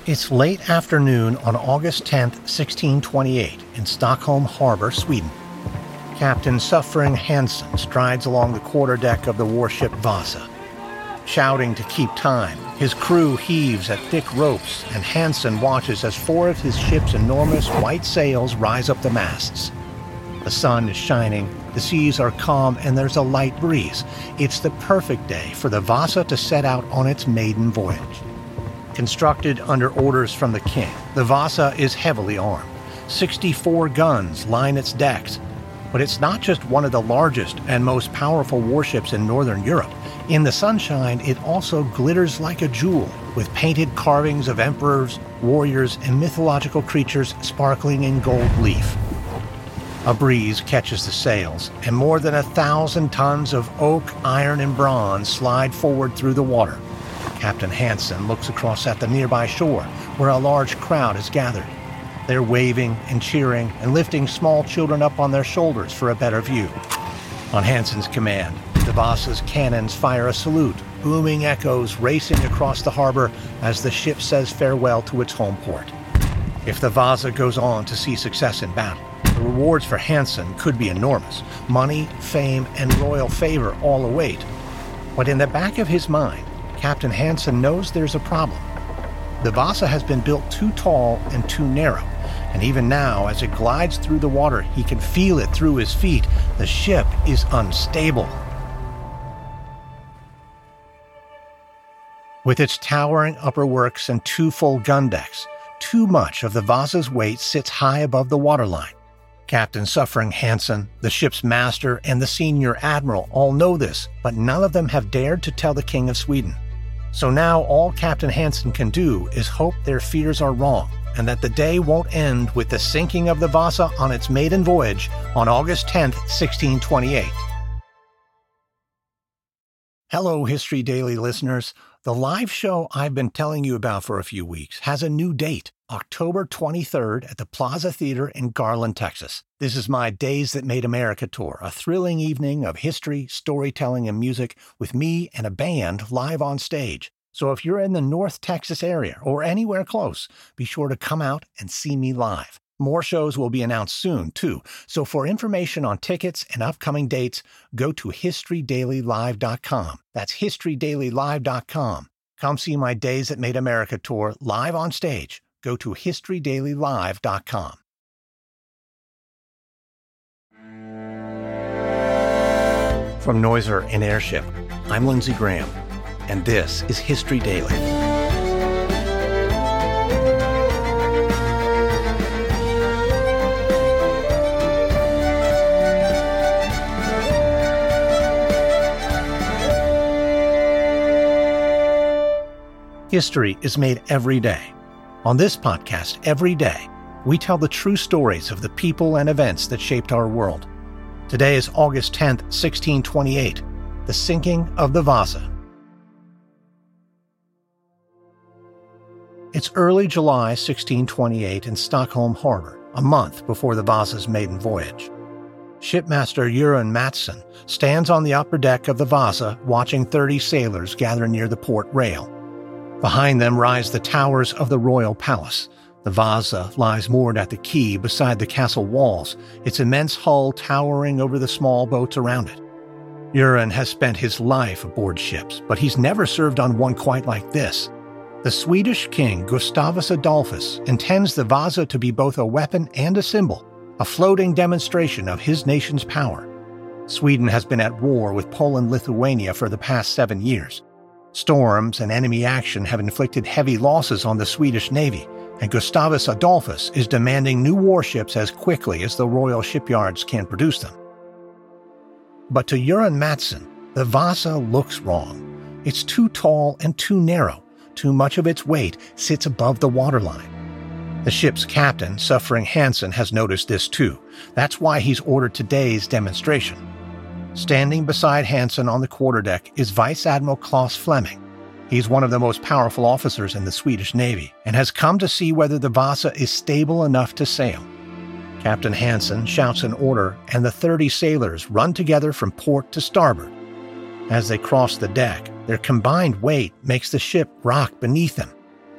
It's late afternoon on August 10, 1628, in Stockholm Harbor, Sweden. Captain Suffering Hansen strides along the quarterdeck of the warship Vasa. Shouting to keep time, his crew heaves at thick ropes, and Hansen watches as four of his ship's enormous white sails rise up the masts. The sun is shining, the seas are calm, and there's a light breeze. It's the perfect day for the Vasa to set out on its maiden voyage. Constructed under orders from the king, the Vasa is heavily armed. 64 guns line its decks. But it's not just one of the largest and most powerful warships in Northern Europe. In the sunshine, it also glitters like a jewel, with painted carvings of emperors, warriors, and mythological creatures sparkling in gold leaf. A breeze catches the sails, and more than 1,000 tons of oak, iron, and bronze slide forward through the water. Captain Hansen looks across at the nearby shore, where a large crowd is gathered. They're waving and cheering and lifting small children up on their shoulders for a better view. On Hansen's command, the Vasa's cannons fire a salute, booming echoes racing across the harbor as the ship says farewell to its home port. If the Vasa goes on to see success in battle, the rewards for Hansen could be enormous. Money, fame, and royal favor all await. But in the back of his mind, Captain Hansen knows there's a problem. The Vasa has been built too tall and too narrow, and even now, as it glides through the water, he can feel it through his feet. The ship is unstable. With its towering upper works and two full gun decks, too much of the Vasa's weight sits high above the waterline. Captain Suffering Hansen, the ship's master, and the senior admiral all know this, but none of them have dared to tell the King of Sweden. So now all Captain Hansen can do is hope their fears are wrong, and that the day won't end with the sinking of the Vasa on its maiden voyage on August 10, 1628. Hello, History Daily listeners. The live show I've been telling you about for a few weeks has a new date, October 23rd at the Plaza Theater in Garland, Texas. This is my Days That Made America tour, a thrilling evening of history, storytelling, and music with me and a band live on stage. So if you're in the North Texas area or anywhere close, be sure to come out and see me live. More shows will be announced soon, too. So for information on tickets and upcoming dates, go to HistoryDailyLive.com. That's HistoryDailyLive.com. Come see my Days That Made America tour live on stage. Go to HistoryDailyLive.com. From Noiser and Airship, I'm Lindsey Graham, and this is History Daily. History is made every day. On this podcast, every day, we tell the true stories of the people and events that shaped our world. Today is August 10th, 1628, the sinking of the Vasa. It's early July 1628 in Stockholm Harbor, a month before the Vasa's maiden voyage. Shipmaster Göran Mattsson stands on the upper deck of the Vasa watching 30 sailors gather near the port rail. Behind them rise the towers of the royal palace. The Vasa lies moored at the quay beside the castle walls, its immense hull towering over the small boats around it. Göran has spent his life aboard ships, but he's never served on one quite like this. The Swedish king Gustavus Adolphus intends the Vasa to be both a weapon and a symbol, a floating demonstration of his nation's power. Sweden has been at war with Poland-Lithuania for the past 7 years. Storms and enemy action have inflicted heavy losses on the Swedish Navy, and Gustavus Adolphus is demanding new warships as quickly as the royal shipyards can produce them. But to Göran Mattsson, the Vasa looks wrong. It's too tall and too narrow. Too much of its weight sits above the waterline. The ship's captain, Suffering Hansen, has noticed this too. That's why he's ordered today's demonstration. Standing beside Hansen on the quarterdeck is Vice Admiral Claes Fleming. He's one of the most powerful officers in the Swedish Navy and has come to see whether the Vasa is stable enough to sail. Captain Hansen shouts an order, and the 30 sailors run together from port to starboard. As they cross the deck, their combined weight makes the ship rock beneath them.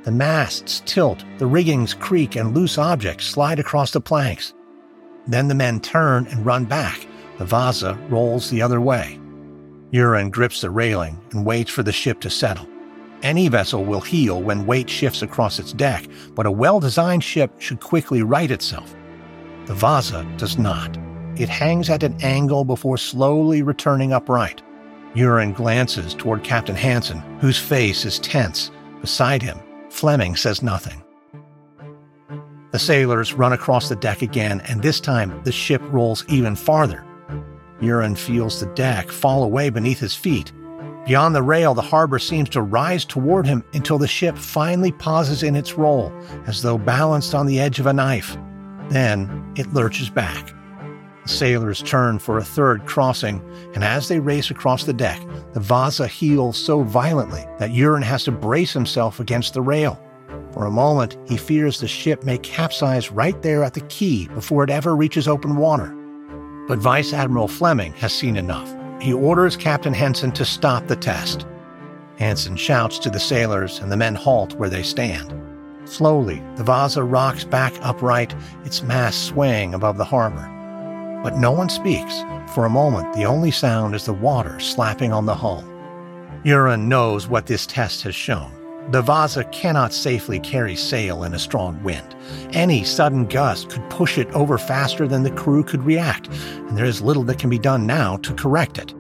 The masts tilt, the riggings creak, and loose objects slide across the planks. Then the men turn and run back. The Vasa rolls the other way. Euron grips the railing and waits for the ship to settle. Any vessel will heel when weight shifts across its deck, but a well-designed ship should quickly right itself. The Vasa does not. It hangs at an angle before slowly returning upright. Euron glances toward Captain Hansen, whose face is tense. Beside him, Fleming says nothing. The sailors run across the deck again, and this time the ship rolls even farther. Euron feels the deck fall away beneath his feet. Beyond the rail, the harbor seems to rise toward him until the ship finally pauses in its roll, as though balanced on the edge of a knife. Then it lurches back. The sailors turn for a third crossing, and as they race across the deck, the Vasa heels so violently that Euron has to brace himself against the rail. For a moment, he fears the ship may capsize right there at the quay before it ever reaches open water. But Vice Admiral Fleming has seen enough. He orders Captain Hansen to stop the test. Hansen shouts to the sailors, and the men halt where they stand. Slowly, the Vasa rocks back upright, its mast swaying above the harbor. But no one speaks. For a moment, the only sound is the water slapping on the hull. Euron knows what this test has shown. The Vasa cannot safely carry sail in a strong wind. Any sudden gust could push it over faster than the crew could react, and there is little that can be done now to correct it.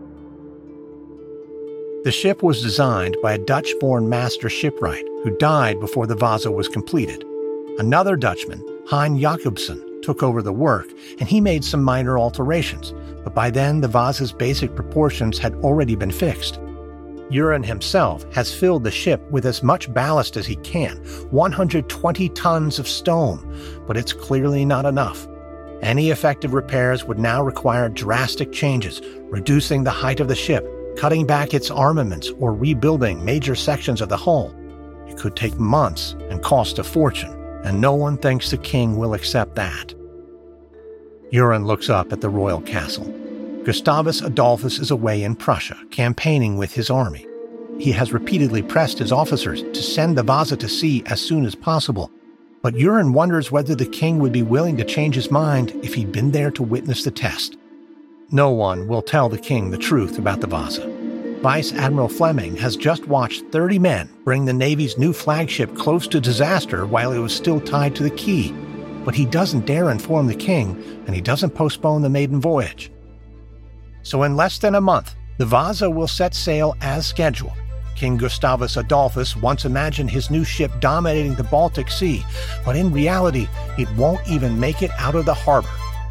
The ship was designed by a Dutch-born master shipwright who died before the Vasa was completed. Another Dutchman, Hein Jacobsen, took over the work, and he made some minor alterations, but by then the Vasa's basic proportions had already been fixed. Euron himself has filled the ship with as much ballast as he can, 120 tons of stone, but it's clearly not enough. Any effective repairs would now require drastic changes, reducing the height of the ship, cutting back its armaments, or rebuilding major sections of the hull. It could take months and cost a fortune, and no one thinks the king will accept that. Euron looks up at the royal castle. Gustavus Adolphus is away in Prussia, campaigning with his army. He has repeatedly pressed his officers to send the Vasa to sea as soon as possible, but Euron wonders whether the king would be willing to change his mind if he'd been there to witness the test. No one will tell the king the truth about the Vasa. Vice Admiral Fleming has just watched 30 men bring the Navy's new flagship close to disaster while it was still tied to the quay, but he doesn't dare inform the king, and he doesn't postpone the maiden voyage. So in less than a month, the Vasa will set sail as scheduled. King Gustavus Adolphus once imagined his new ship dominating the Baltic Sea, but in reality, it won't even make it out of the harbor.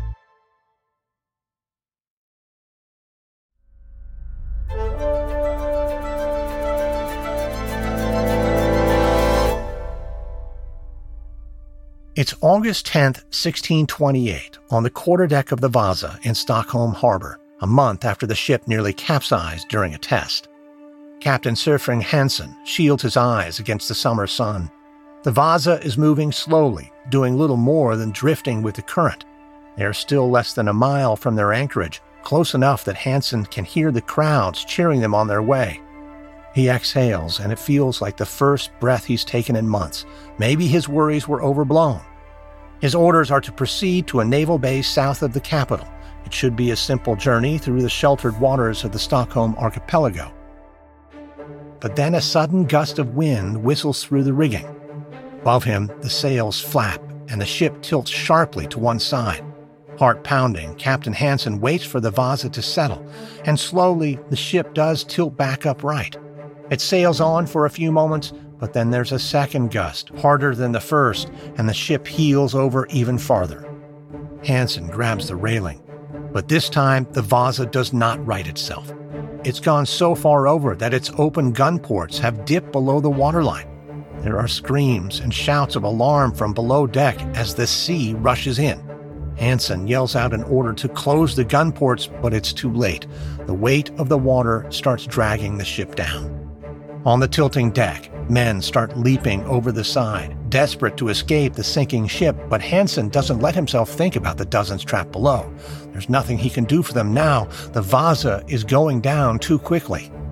It's August 10th, 1628, on the quarterdeck of the Vasa in Stockholm Harbor, a month after the ship nearly capsized during a test. Captain Surfring Hansen shields his eyes against the summer sun. The Vasa is moving slowly, doing little more than drifting with the current. They are still less than a mile from their anchorage, close enough that Hansen can hear the crowds cheering them on their way. He exhales, and it feels like the first breath he's taken in months. Maybe his worries were overblown. His orders are to proceed to a naval base south of the capital. It should be a simple journey through the sheltered waters of the Stockholm archipelago. But then a sudden gust of wind whistles through the rigging. Above him, the sails flap, and the ship tilts sharply to one side. Heart pounding, Captain Hansen waits for the Vasa to settle, and slowly the ship does tilt back upright. It sails on for a few moments, but then there's a second gust, harder than the first, and the ship heels over even farther. Hansen grabs the railing, but this time the Vasa does not right itself. It's gone so far over that its open gun ports have dipped below the waterline. There are screams and shouts of alarm from below deck as the sea rushes in. Hansen yells out an order to close the gun ports, but it's too late. The weight of the water starts dragging the ship down. On the tilting deck, men start leaping over the side, desperate to escape the sinking ship, but Hansen doesn't let himself think about the dozens trapped below. There's nothing he can do for them now. The Vasa is going down too quickly.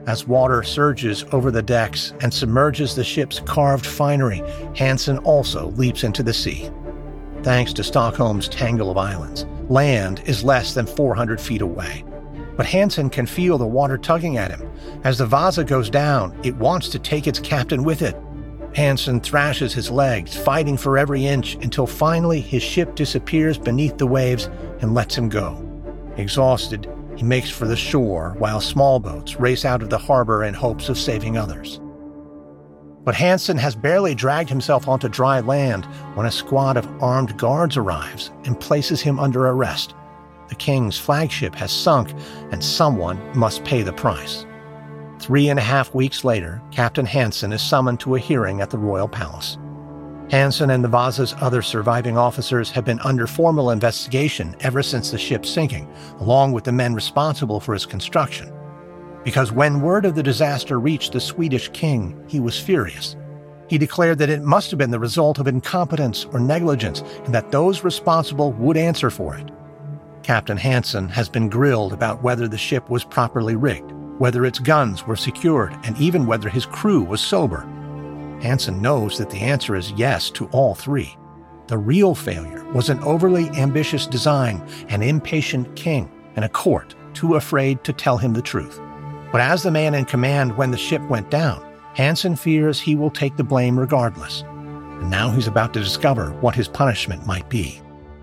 As water surges over the decks and submerges the ship's carved finery, Hansen also leaps into the sea. Thanks to Stockholm's tangle of islands, land is less than 400 feet away. But Hansen can feel the water tugging at him. As the Vasa goes down, it wants to take its captain with it. Hansen thrashes his legs, fighting for every inch, until finally his ship disappears beneath the waves and lets him go. Exhausted, he makes for the shore while small boats race out of the harbor in hopes of saving others. But Hansen has barely dragged himself onto dry land when a squad of armed guards arrives and places him under arrest. The king's flagship has sunk, and someone must pay the price. 3.5 weeks later, Captain Hansen is summoned to a hearing at the royal palace. Hansen and the Vasa's other surviving officers have been under formal investigation ever since the ship's sinking, along with the men responsible for its construction. Because when word of the disaster reached the Swedish king, he was furious. He declared that it must have been the result of incompetence or negligence, and that those responsible would answer for it. Captain Hansen has been grilled about whether the ship was properly rigged, whether its guns were secured, and even whether his crew was sober. Hansen knows that the answer is yes to all three. The real failure was an overly ambitious design, an impatient king, and a court too afraid to tell him the truth. But as the man in command when the ship went down, Hansen fears he will take the blame regardless. And now he's about to discover what his punishment might be.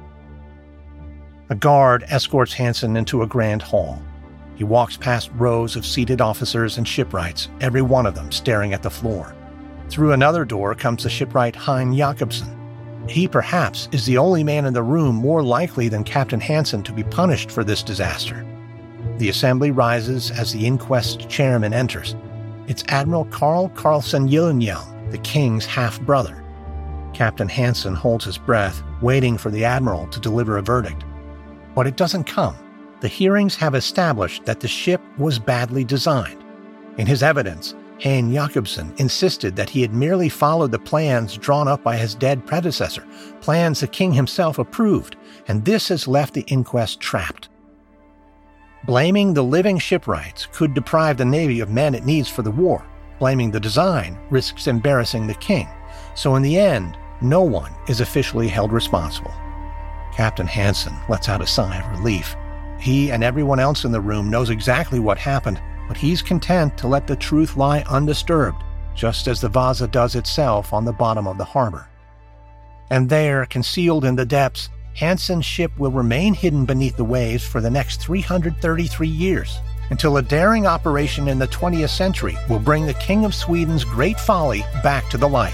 A guard escorts Hansen into a grand hall. He walks past rows of seated officers and shipwrights, every one of them staring at the floor. Through another door comes the shipwright Hein Jakobsen. He perhaps is the only man in the room more likely than Captain Hansen to be punished for this disaster. The assembly rises as the inquest chairman enters. It's Admiral Carl Carlson Gyllenhielm, the king's half-brother. Captain Hansen holds his breath, waiting for the admiral to deliver a verdict. But it doesn't come. The hearings have established that the ship was badly designed. In his evidence, Hein Jakobsen insisted that he had merely followed the plans drawn up by his dead predecessor, plans the king himself approved, and this has left the inquest trapped. Blaming the living shipwrights could deprive the Navy of men it needs for the war. Blaming the design risks embarrassing the king. So in the end, no one is officially held responsible. Captain Hansen lets out a sigh of relief. He and everyone else in the room knows exactly what happened, but he's content to let the truth lie undisturbed, just as the Vasa does itself on the bottom of the harbor. And there, concealed in the depths, Hansen's ship will remain hidden beneath the waves for the next 333 years, until a daring operation in the 20th century will bring the King of Sweden's great folly back to the light.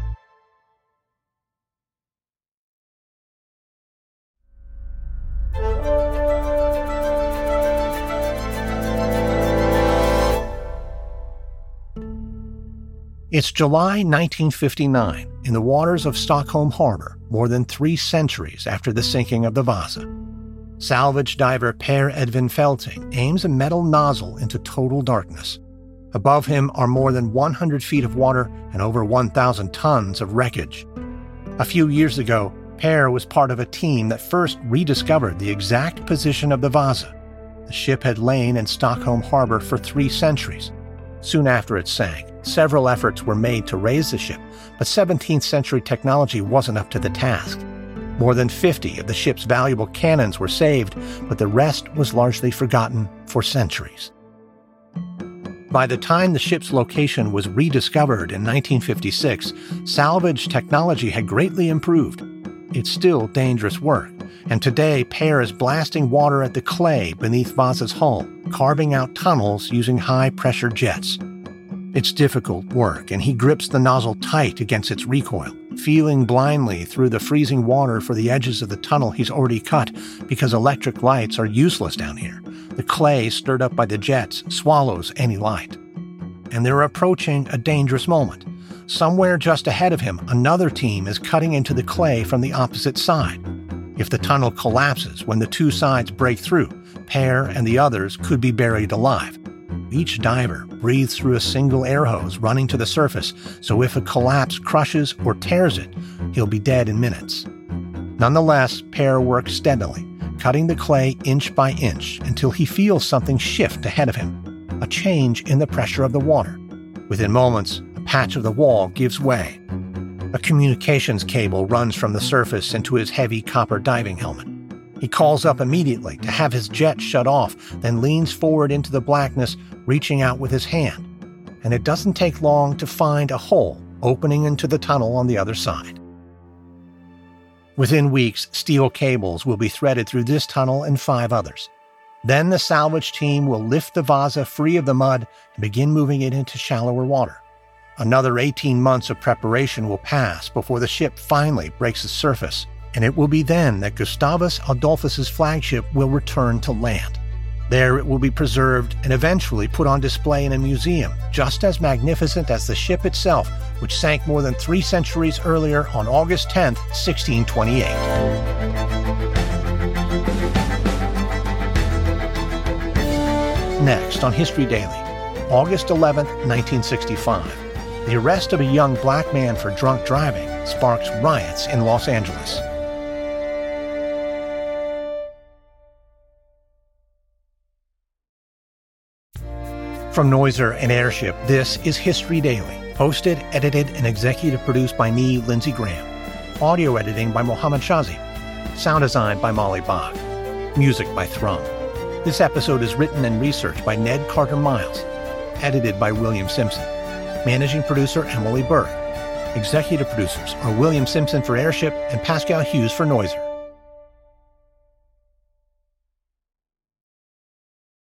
It's July 1959, in the waters of Stockholm Harbor, more than 3 centuries after the sinking of the Vasa. Salvage diver Per Edvin Felting aims a metal nozzle into total darkness. Above him are more than 100 feet of water and over 1,000 tons of wreckage. A few years ago, Per was part of a team that first rediscovered the exact position of the Vasa. The ship had lain in Stockholm Harbor for 3 centuries. Soon after it sank, several efforts were made to raise the ship, but 17th century technology wasn't up to the task. More than 50 of the ship's valuable cannons were saved, but the rest was largely forgotten for centuries. By the time the ship's location was rediscovered in 1956, salvage technology had greatly improved. It's still dangerous work, and today Per is blasting water at the clay beneath Vasa's hull, carving out tunnels using high-pressure jets. It's difficult work, and he grips the nozzle tight against its recoil, feeling blindly through the freezing water for the edges of the tunnel he's already cut because electric lights are useless down here. The clay stirred up by the jets swallows any light. And they're approaching a dangerous moment. Somewhere just ahead of him, another team is cutting into the clay from the opposite side. If the tunnel collapses when the 2 sides break through, Per and the others could be buried alive. Each diver breathes through a single air hose running to the surface, so if a collapse crushes or tears it, he'll be dead in minutes. Nonetheless, Per works steadily, cutting the clay inch by inch until he feels something shift ahead of him. a change in the pressure of the water. Within moments, a patch of the wall gives way. A communications cable runs from the surface into his heavy copper diving helmet. He calls up immediately to have his jet shut off, then leans forward into the blackness, reaching out with his hand. And it doesn't take long to find a hole opening into the tunnel on the other side. Within weeks, steel cables will be threaded through this tunnel and 5 others. Then the salvage team will lift the Vasa free of the mud and begin moving it into shallower water. Another 18 months of preparation will pass before the ship finally breaks the surface, and it will be then that Gustavus Adolphus's flagship will return to land. There it will be preserved and eventually put on display in a museum, just as magnificent as the ship itself, which sank more than 3 centuries earlier on August 10, 1628. Next on History Daily, August 11, 1965. The arrest of a young black man for drunk driving sparks riots in Los Angeles. From Noiser and Airship, this is History Daily, hosted, edited, and executive produced by me, Lindsey Graham. Audio editing by Mohammed Shazi. Sound design by Molly Bach. Music by Thrum. This episode is written and researched by Ned Carter-Miles. Edited by William Simpson. Managing producer Emily Burke. Executive producers are William Simpson for Airship and Pascal Hughes for Noiser.